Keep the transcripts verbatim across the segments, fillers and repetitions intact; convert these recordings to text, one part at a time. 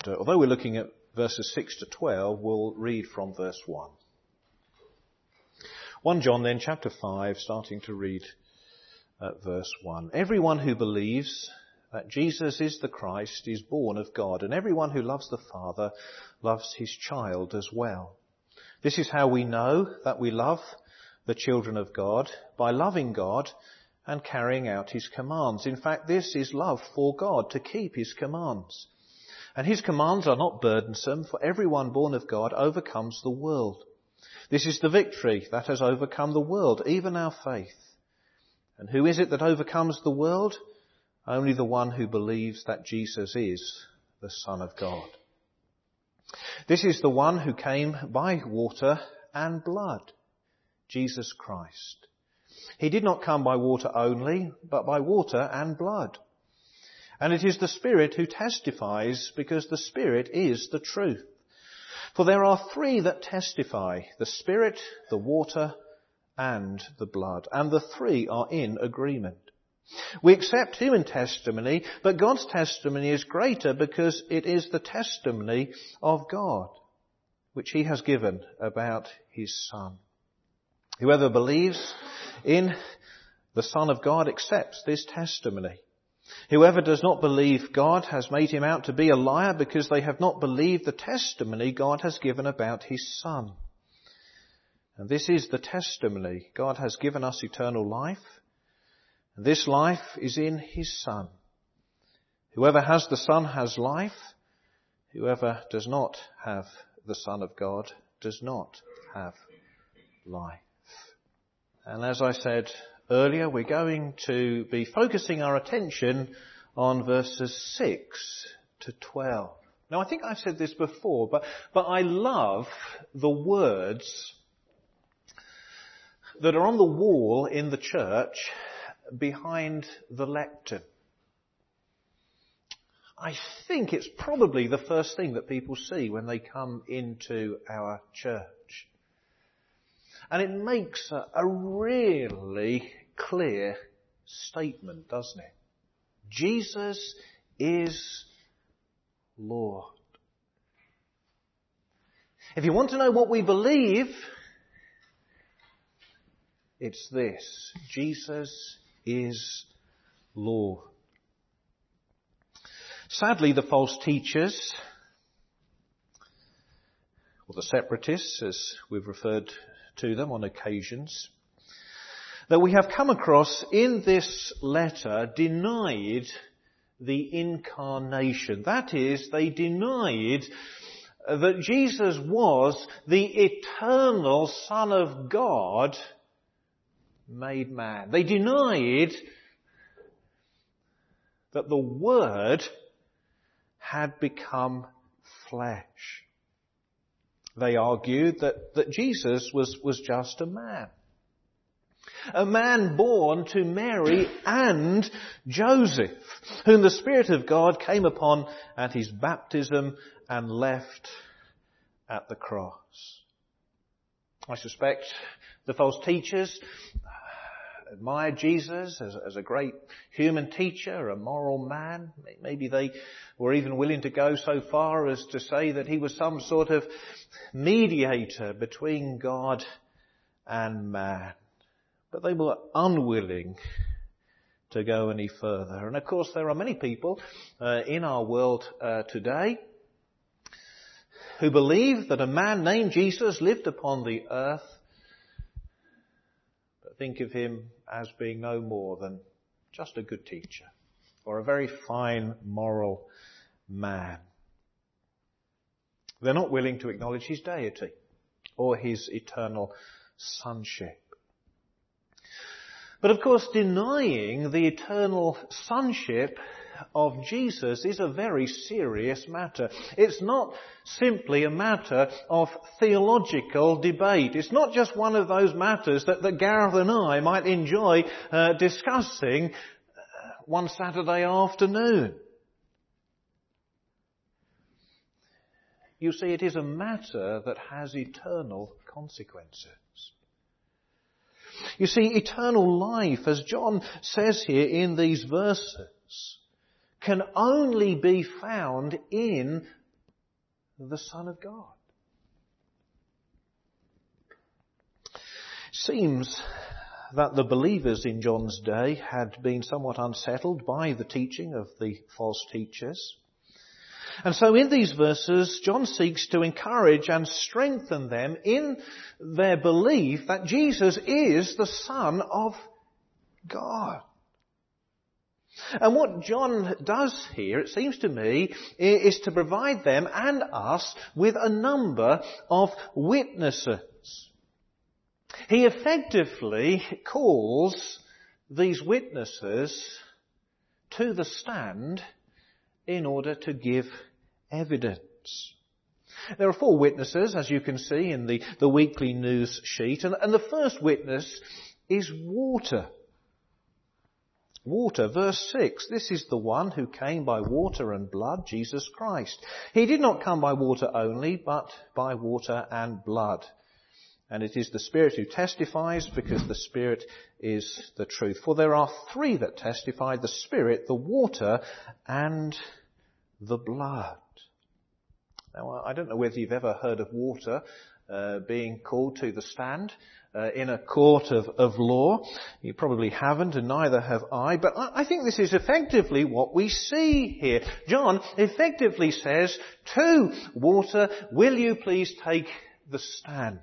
uh, although we're looking at verses six to twelve, we'll read from verse one. First John then, chapter five, starting to read at verse one. Everyone who believes that Jesus is the Christ is born of God, and everyone who loves the Father loves his child as well. This is how we know that we love the children of God, by loving God and carrying out his commands. In fact, this is love for God, to keep his commands. And his commands are not burdensome, for everyone born of God overcomes the world. This is the victory that has overcome the world, even our faith. And who is it that overcomes the world? Only the one who believes that Jesus is the Son of God. This is the one who came by water and blood, Jesus Christ. He did not come by water only, but by water and blood. And it is the Spirit who testifies, because the Spirit is the truth. For there are three that testify, the Spirit, the water, and the blood. And the three are in agreement. We accept human testimony, but God's testimony is greater because it is the testimony of God, which he has given about his Son. Whoever believes in the Son of God accepts this testimony. Whoever does not believe God has made him out to be a liar, because they have not believed the testimony God has given about his Son. And this is the testimony. God has given us eternal life. And this life is in his Son. Whoever has the Son has life. Whoever does not have the Son of God does not have life. And as I said earlier, we're going to be focusing our attention on verses six to twelve. Now, I think I've said this before, but, but I love the words that are on the wall in the church behind the lectern. I think it's probably the first thing that people see when they come into our church. And it makes a, a really clear statement, doesn't it? Jesus is Lord. If you want to know what we believe, it's this: Jesus is Lord. Sadly, the false teachers, or the separatists, as we've referred to them on occasions, that we have come across in this letter, denied the incarnation. That is, they denied that Jesus was the eternal Son of God made man. They denied that the Word had become flesh. They argued that, that Jesus was, was just a man. A man born to Mary and Joseph, whom the Spirit of God came upon at his baptism and left at the cross. I suspect the false teachers admired Jesus as, as a great human teacher, a moral man. Maybe they were even willing to go so far as to say that he was some sort of mediator between God and man. But they were unwilling to go any further. And of course there are many people uh, in our world uh, today who believe that a man named Jesus lived upon the earth, but think of him as being no more than just a good teacher or a very fine moral man. They're not willing to acknowledge his deity or his eternal sonship. But of course, denying the eternal sonship of Jesus is a very serious matter. It's not simply a matter of theological debate. It's not just one of those matters that, that Gareth and I might enjoy uh, discussing uh, one Saturday afternoon. You see, it is a matter that has eternal consequences. You see, eternal life, as John says here in these verses, can only be found in the Son of God. Seems that the believers in John's day had been somewhat unsettled by the teaching of the false teachers. And so in these verses, John seeks to encourage and strengthen them in their belief that Jesus is the Son of God. And what John does here, it seems to me, is to provide them and us with a number of witnesses. He effectively calls these witnesses to the stand in order to give evidence. There are four witnesses, as you can see in the, the weekly news sheet, and, and the first witness is water. Water, verse six, this is the one who came by water and blood, Jesus Christ. He did not come by water only, but by water and blood. And it is the Spirit who testifies, because the Spirit is the truth. For there are three that testify, the Spirit, the water, and the blood. Now, I don't know whether you've ever heard of water uh, being called to the stand uh, in a court of, of law. You probably haven't, and neither have I. But I, I think this is effectively what we see here. John effectively says to water, will you please take the stand?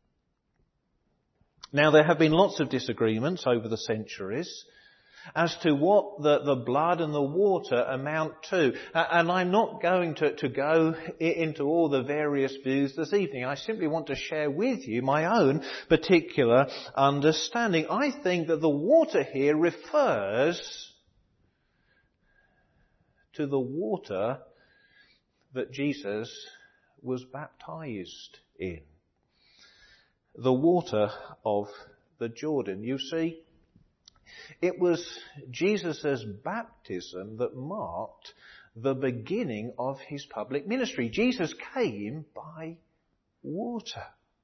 Now, there have been lots of disagreements over the centuries as to what the, the blood and the water amount to. And I'm not going to, to go into all the various views this evening. I simply want to share with you my own particular understanding. I think that the water here refers to the water that Jesus was baptized in. The water of the Jordan. You see, it was Jesus' baptism that marked the beginning of his public ministry. Jesus came by water.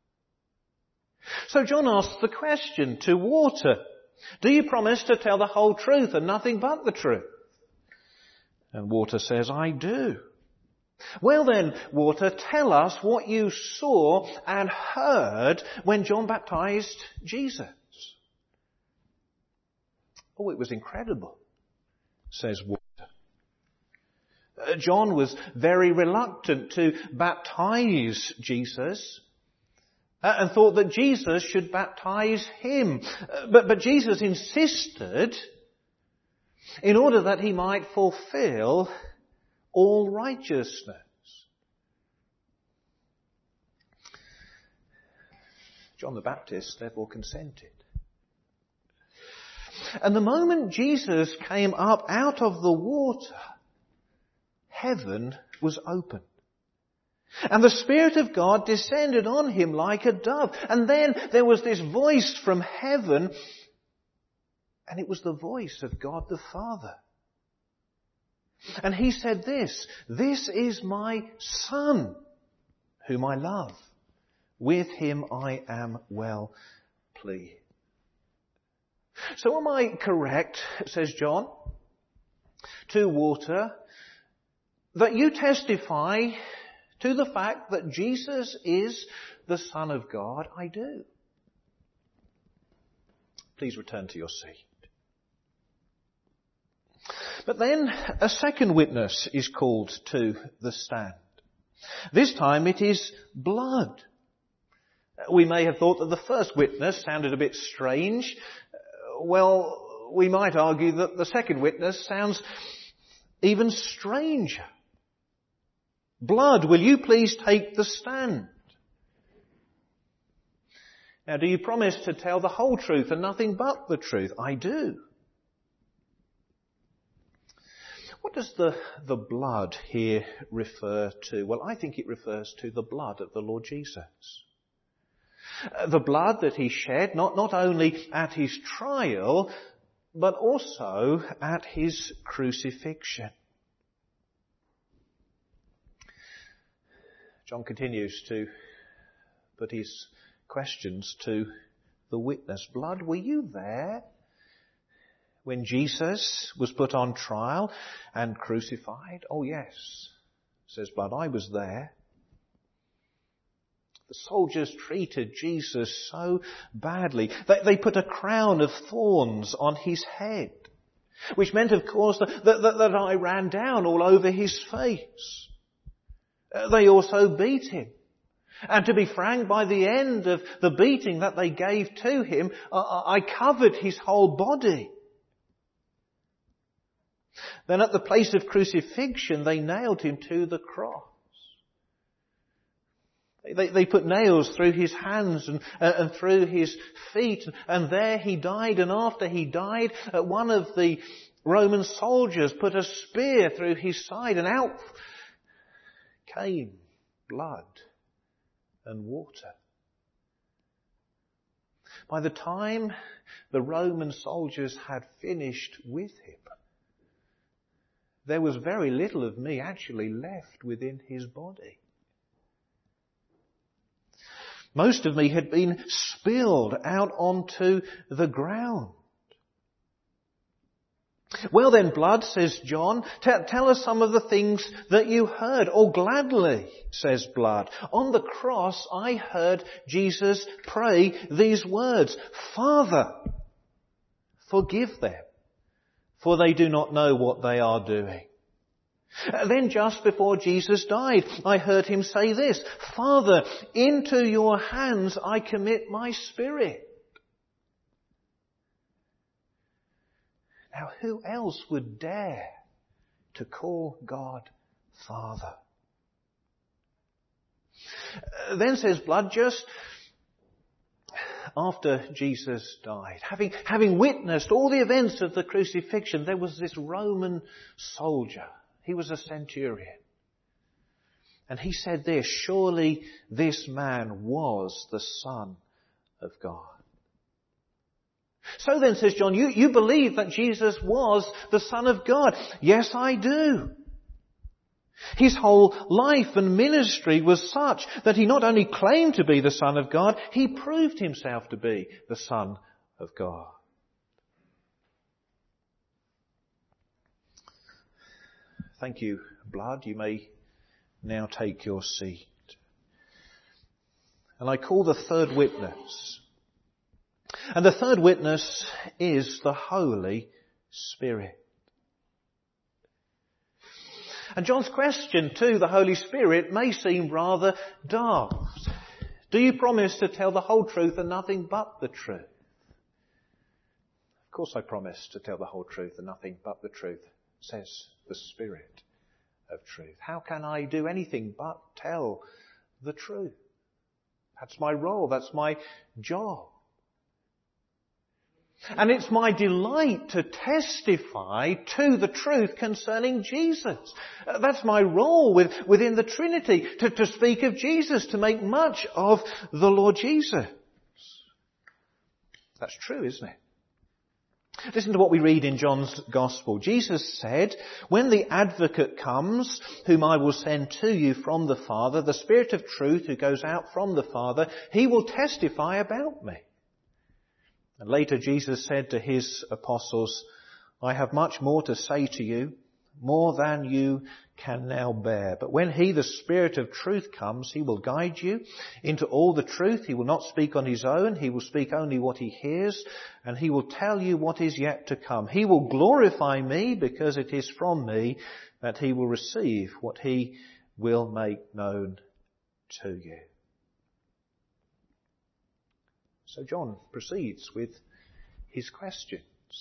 So John asks the question to water, do you promise to tell the whole truth and nothing but the truth? And water says, I do. Well then, water, tell us what you saw and heard when John baptized Jesus. Oh, it was incredible, says water. Uh, John was very reluctant to baptize Jesus uh, and thought that Jesus should baptize him. Uh, but, but Jesus insisted in order that he might fulfill all righteousness. John the Baptist therefore consented. And the moment Jesus came up out of the water, heaven was opened. And the Spirit of God descended on him like a dove. And then there was this voice from heaven, and it was the voice of God the Father. And he said this, this is my Son, whom I love. With him I am well pleased. So am I correct, says John, to water, that you testify to the fact that Jesus is the Son of God? I do. Please return to your seat. But then a second witness is called to the stand. This time it is blood. We may have thought that the first witness sounded a bit strange. Well, we might argue that the second witness sounds even stranger. Blood, will you please take the stand? Now, do you promise to tell the whole truth and nothing but the truth? I do. What does the, the blood here refer to? Well, I think it refers to the blood of the Lord Jesus. Uh, the blood that he shed, not, not only at his trial, but also at his crucifixion. John continues to put his questions to the witness. Blood, were you there when Jesus was put on trial and crucified? Oh yes, says Blood, I was there. The soldiers treated Jesus so badly. They, they put a crown of thorns on his head, which meant, of course, that, that, that I ran down all over his face. They also beat him. And to be frank, by the end of the beating that they gave to him, I covered his whole body. Then at the place of crucifixion, they nailed him to the cross. They, they put nails through his hands and, uh, and through his feet, and there he died. And after he died, uh, one of the Roman soldiers put a spear through his side, and out came blood and water. By the time the Roman soldiers had finished with him, there was very little of me actually left within his body. Most of me had been spilled out onto the ground. Well then, blood, says John, t- tell us some of the things that you heard. Oh, gladly, says blood. On the cross, I heard Jesus pray these words, Father, forgive them, for they do not know what they are doing. Then just before Jesus died, I heard him say this, Father, into your hands I commit my spirit. Now who else would dare to call God Father? Then says blood, just after Jesus died, having, having witnessed all the events of the crucifixion, there was this Roman soldier. He was a centurion. And he said this, surely this man was the Son of God. So then, says John, you, you believe that Jesus was the Son of God. Yes, I do. His whole life and ministry was such that he not only claimed to be the Son of God, he proved himself to be the Son of God. Thank you, blood. You may now take your seat. And I call the third witness. And the third witness is the Holy Spirit. And John's question to the Holy Spirit may seem rather daft. Do you promise to tell the whole truth and nothing but the truth? Of course I promise to tell the whole truth and nothing but the truth, says the Spirit of truth. How can I do anything but tell the truth? That's my role. That's my job. And it's my delight to testify to the truth concerning Jesus. That's my role with, within the Trinity, to, to speak of Jesus, to make much of the Lord Jesus. That's true, isn't it? Listen to what we read in John's Gospel. Jesus said, when the advocate comes, whom I will send to you from the Father, the Spirit of truth who goes out from the Father, he will testify about me. And later Jesus said to his apostles, I have much more to say to you, more than you can now bear. But when he, the Spirit of truth, comes, he will guide you into all the truth. He will not speak on his own. He will speak only what he hears, and he will tell you what is yet to come. He will glorify me, because it is from me that he will receive what he will make known to you. So John proceeds with his questions.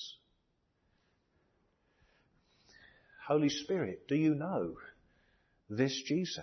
Holy Spirit, do you know this Jesus?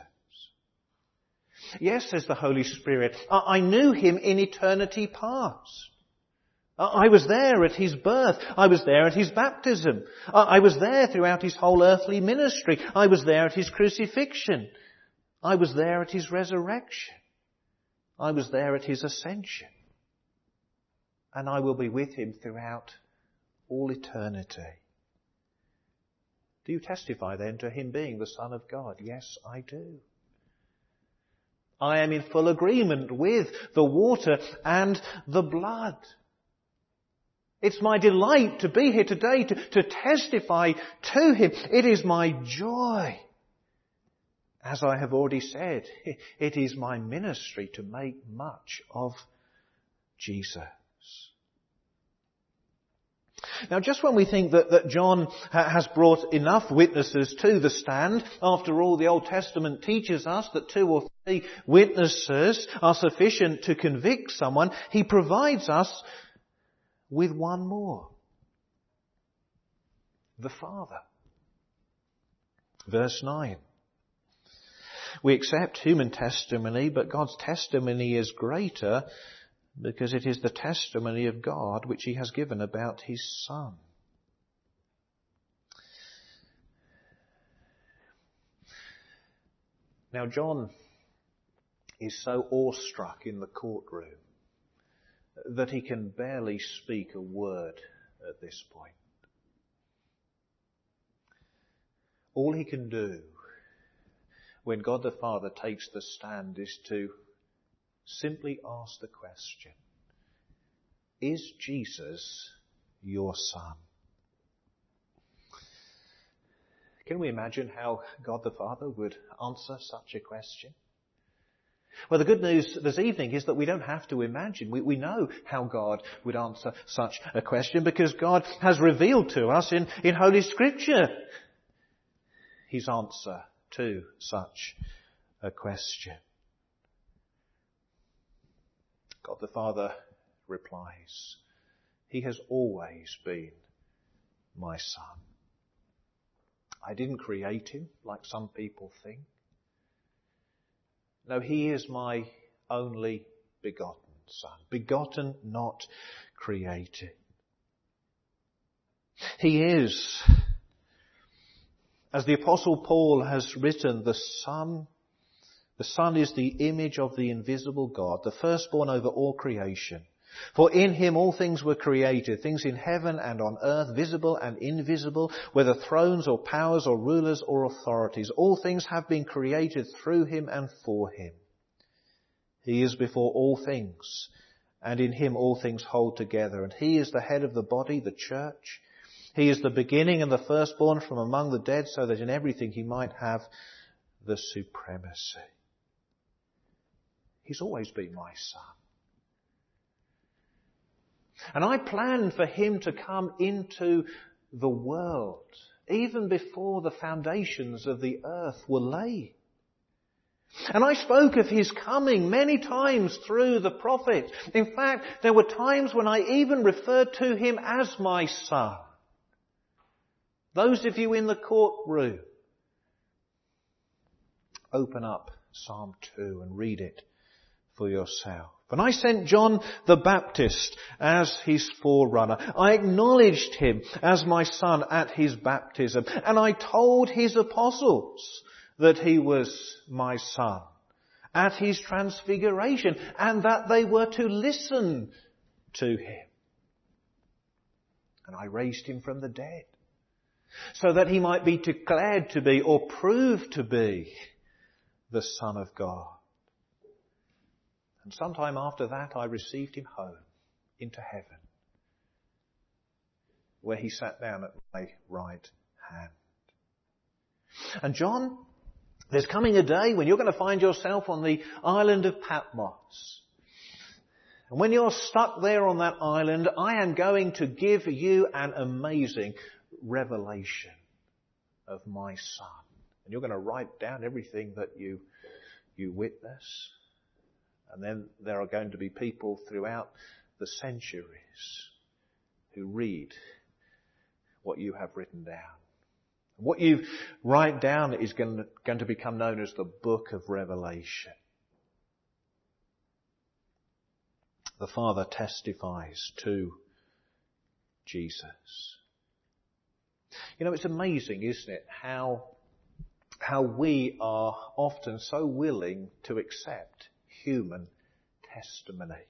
Yes, says the Holy Spirit, I knew him in eternity past. I was there at his birth. I was there at his baptism. I was there throughout his whole earthly ministry. I was there at his crucifixion. I was there at his resurrection. I was there at his ascension. And I will be with him throughout all eternity. Do you testify then to him being the Son of God? Yes, I do. I am in full agreement with the water and the blood. It's my delight to be here today to, to testify to him. It is my joy. as I have already said, it is my ministry to make much of Jesus. Now, just when we think that, that John ha- has brought enough witnesses to the stand, after all, the Old Testament teaches us that two or three witnesses are sufficient to convict someone, he provides us with one more. The Father. Verse nine. We accept human testimony, but God's testimony is greater because it is the testimony of God which he has given about his Son. Now, John is so awestruck in the courtroom that he can barely speak a word at this point. All he can do when God the Father takes the stand is to simply ask the question, is Jesus your Son? Can we imagine how God the Father would answer such a question? Well, the good news this evening is that we don't have to imagine. We, we know how God would answer such a question because God has revealed to us in, in Holy Scripture his answer to such a question. God the Father replies, he has always been my Son. I didn't create him like some people think. No, he is my only begotten Son. Begotten, not created. He is, as the Apostle Paul has written, the Son. The Son is the image of the invisible God, the firstborn over all creation. For in him all things were created, things in heaven and on earth, visible and invisible, whether thrones or powers or rulers or authorities. All things have been created through him and for him. He is before all things, and in him all things hold together. And he is the head of the body, the church. He is the beginning and the firstborn from among the dead, so that in everything he might have the supremacy. He's always been my Son. And I planned for him to come into the world even before the foundations of the earth were laid. And I spoke of his coming many times through the prophets. In fact, there were times when I even referred to him as my Son. Those of you in the courtroom, open up Psalm two and read it for yourself. And I sent John the Baptist as his forerunner. I acknowledged him as my Son at his baptism. And I told his apostles that he was my Son at his transfiguration and that they were to listen to him. And I raised him from the dead so that he might be declared to be or proved to be the Son of God. And sometime after that, I received him home into heaven, where he sat down at my right hand. And John, there's coming a day when you're going to find yourself on the island of Patmos. And when you're stuck there on that island, I am going to give you an amazing revelation of my Son. And you're going to write down everything that you, you witness. And then there are going to be people throughout the centuries who read what you have written down. What you write down is going to, going to become known as the Book of Revelation. The Father testifies to Jesus. You know, it's amazing, isn't it, how, how we are often so willing to accept human testimony.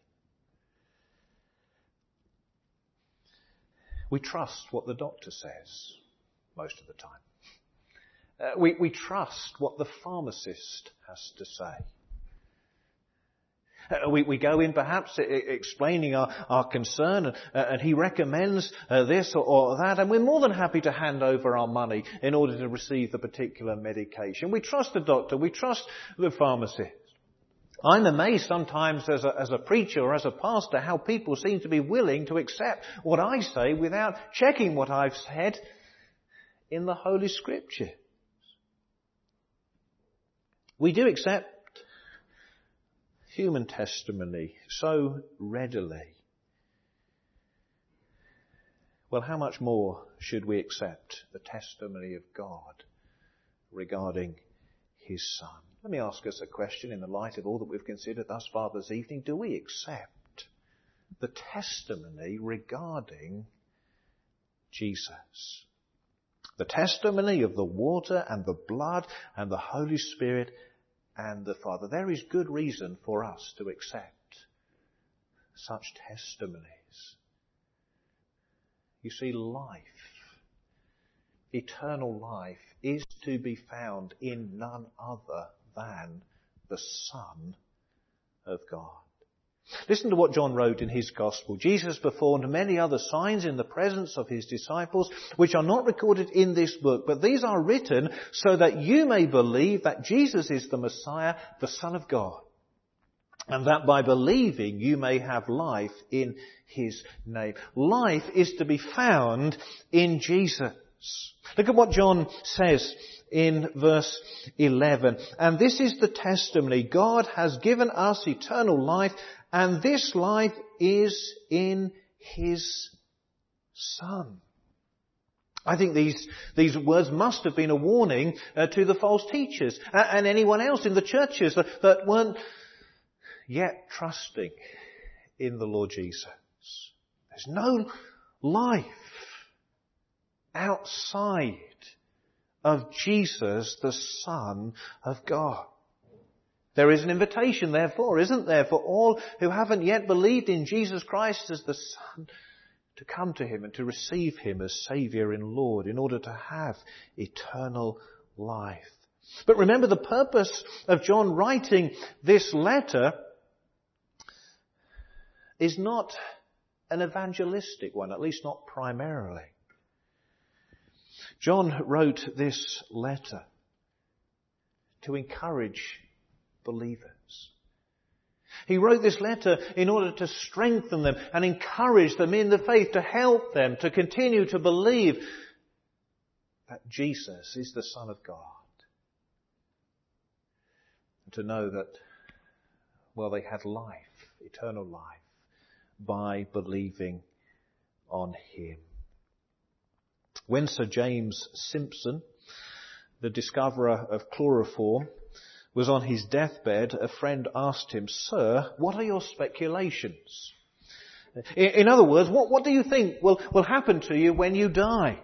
We trust what the doctor says most of the time. Uh, we, we trust what the pharmacist has to say. Uh, we, we go in perhaps I- explaining our, our concern, uh, and he recommends uh, this or, or that, and we're more than happy to hand over our money in order to receive the particular medication. We trust the doctor, we trust the pharmacist. I'm amazed sometimes as a, as a preacher or as a pastor how people seem to be willing to accept what I say without checking what I've said in the Holy Scripture. We do accept human testimony so readily. Well, how much more should we accept the testimony of God regarding His Son? Let me ask us a question in the light of all that we've considered thus far this evening. Do we accept the testimony regarding Jesus? The testimony of the water and the blood and the Holy Spirit and the Father. There is good reason for us to accept such testimonies. You see, life, eternal life, is to be found in none other than the Son of God. Listen to what John wrote in his Gospel. Jesus performed many other signs in the presence of his disciples, which are not recorded in this book, but these are written so that you may believe that Jesus is the Messiah, the Son of God, and that by believing you may have life in his name. Life is to be found in Jesus. Look at what John says in verse eleven. And this is the testimony. God has given us eternal life, and this life is in His Son. I think these, these words must have been a warning uh, to the false teachers uh, and anyone else in the churches that, that weren't yet trusting in the Lord Jesus. There's no life outside of Jesus, the Son of God. There is an invitation, therefore, isn't there, for all who haven't yet believed in Jesus Christ as the Son to come to Him and to receive Him as Saviour and Lord in order to have eternal life. But remember, the purpose of John writing this letter is not an evangelistic one, at least not primarily. John wrote this letter to encourage believers. He wrote this letter in order to strengthen them and encourage them in the faith, to help them to continue to believe that Jesus is the Son of God. And to know that, well, they had life, eternal life, by believing on Him. When Sir James Simpson, the discoverer of chloroform, was on his deathbed, a friend asked him, "Sir, what are your speculations?" In other words, what, what do you think will, will happen to you when you die?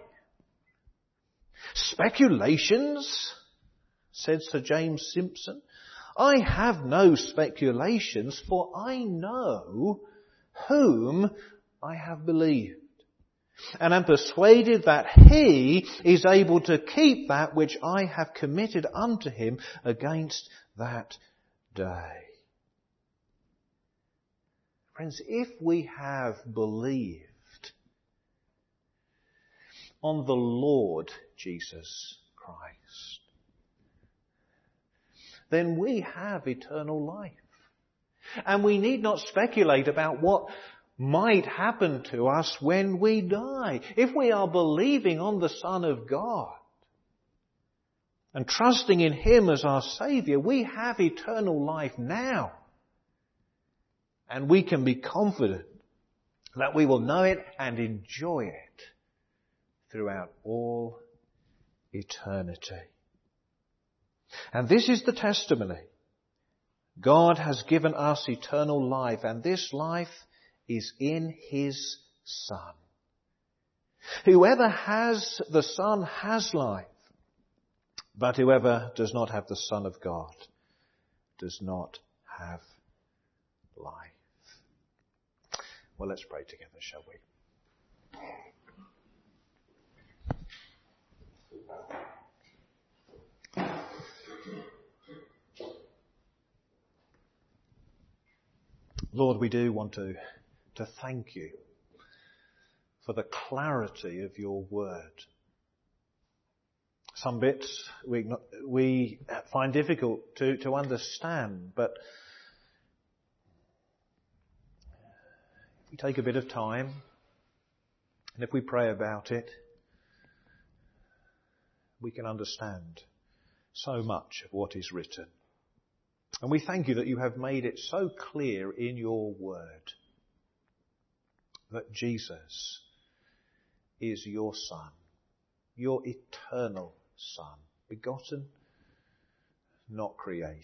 "Speculations?" said Sir James Simpson. "I have no speculations, for I know whom I have believed, and am persuaded that He is able to keep that which I have committed unto Him against that day." Friends, if we have believed on the Lord Jesus Christ, then we have eternal life. And we need not speculate about what might happen to us when we die. If we are believing on the Son of God and trusting in Him as our Saviour, we have eternal life now. And we can be confident that we will know it and enjoy it throughout all eternity. And this is the testimony. God has given us eternal life, and this life is in His Son. Whoever has the Son has life, but whoever does not have the Son of God does not have life. Well, let's pray together, shall we? Lord, we do want to, to thank you for the clarity of your word. Some bits we, we find difficult to, to understand, but if we take a bit of time and if we pray about it, we can understand so much of what is written. And we thank you that you have made it so clear in your word that Jesus is your Son, your eternal Son, begotten, not created.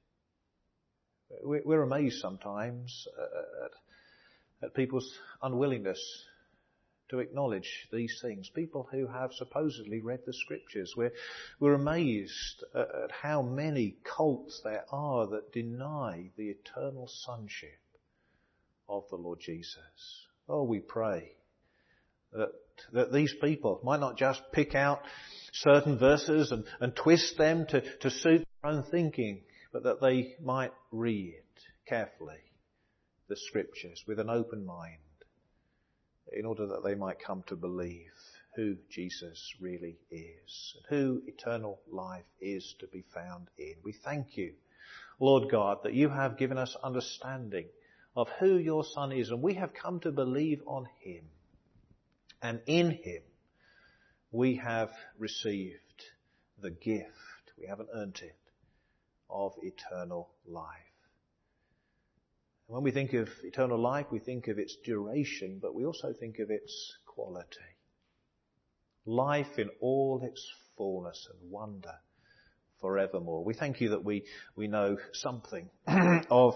We're amazed sometimes at, at people's unwillingness to acknowledge these things. People who have supposedly read the Scriptures. We're, we're amazed at, at how many cults there are that deny the eternal sonship of the Lord Jesus. Oh, we pray that, that these people might not just pick out certain verses and, and twist them to, to suit their own thinking, but that they might read carefully the Scriptures with an open mind, in order that they might come to believe who Jesus really is, and who eternal life is to be found in. We thank you, Lord God, that you have given us understanding of who your Son is, and we have come to believe on him. And in him we have received the gift, we haven't earned it, of eternal life. And when we think of eternal life, we think of its duration, but we also think of its quality. Life in all its fullness and wonder forevermore. We thank you that we, we know something of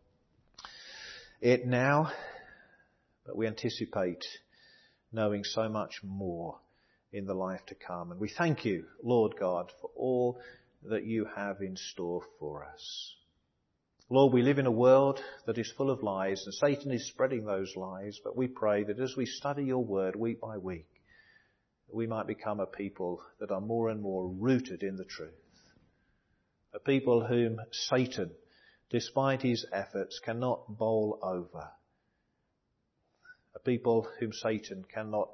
it now, but we anticipate knowing so much more in the life to come. And we thank you, Lord God, for all that you have in store for us. Lord, we live in a world that is full of lies, and Satan is spreading those lies, but we pray that as we study your word week by week, we might become a people that are more and more rooted in the truth. A people whom Satan, despite his efforts, cannot bowl over. A people whom Satan cannot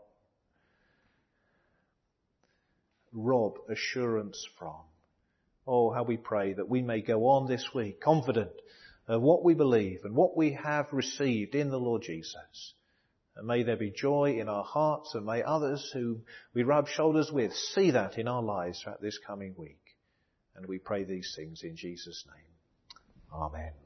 rob assurance from. Oh, how we pray that we may go on this week confident of what we believe and what we have received in the Lord Jesus. And may there be joy in our hearts, and may others who we rub shoulders with see that in our lives throughout this coming week. And we pray these things in Jesus' name. Amen.